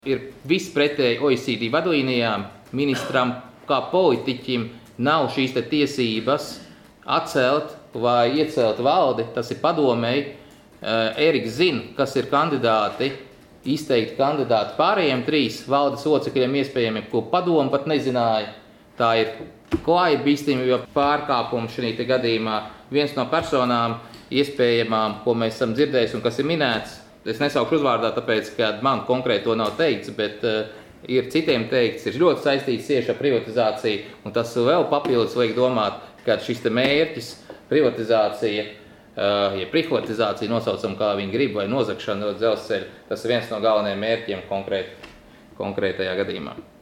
Ir vispretēji OECD vadlīnijām ministram kā politiķim nav šīs tiesības atcelt vai iecelt valdi, tas ir padomēji. Eriks zina, kas ir kandidāti, izteikti kandidāti pārējiem 3 valdes locekļiem iespējami, ko padomu pat nezināja. Tā ir klāja bīstamība pārkāpums šī gadījumā. Viens no personām iespējamām, ko mēs esam dzirdējuši un kas ir minēts, es nesaukšu uzvārdā, tāpēc, ka man konkrēti to nav teikts, bet ir citiem teikts, ir ļoti saistīts cieši ar privatizāciju, un tas vēl papildus liek domāt, ka šis mērķis privatizācija, ja privatizācija nosaucam, kā viņi grib, vai nozagšana no dzelzceļa, tas ir viens no galvenajiem mērķiem konkrētajā gadījumā.